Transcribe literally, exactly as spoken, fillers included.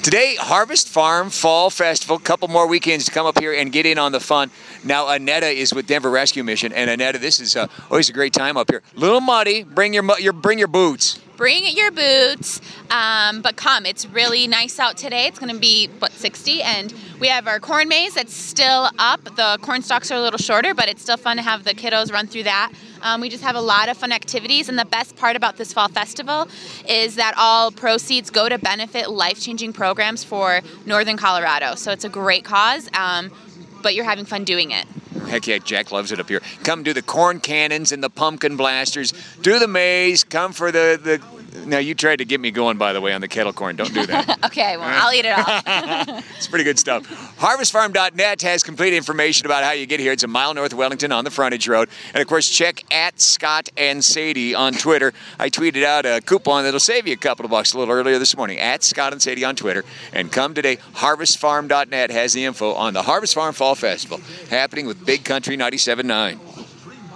Today, Harvest Farm Fall Festival. Couple more weekends to come up here and get in on the fun. Now, Annetta is with Denver Rescue Mission, and Annetta, this is uh, always a great time up here. Little muddy. Bring your, your bring your boots. Bring your boots, um, but come. It's really nice out today. It's going to be, what, sixty? And we have our corn maze that's still up. The corn stalks are a little shorter, but it's still fun to have the kiddos run through that. Um, we just have a lot of fun activities, and the best part about this fall festival is that all proceeds go to benefit life-changing programs for Northern Colorado. So it's a great cause, um, but you're having fun doing it. Heck yeah, Jack loves it up here. Come do the corn cannons and the pumpkin blasters. Do the maze. Come for the... the Now, you tried to get me going, by the way, on the kettle corn. Don't do that. Okay, well, I'll eat it all. It's pretty good stuff. Harvest Farm dot net has complete information about how you get here. It's a mile north of Wellington on the frontage road. And, of course, check at Scott and Sadie on Twitter. I tweeted out a coupon that'll save you a couple of bucks a little earlier this morning. At Scott and Sadie on Twitter. And come today. Harvest Farm dot net has the info on the Harvest Farm Fall Festival happening with Big Country ninety-seven point nine.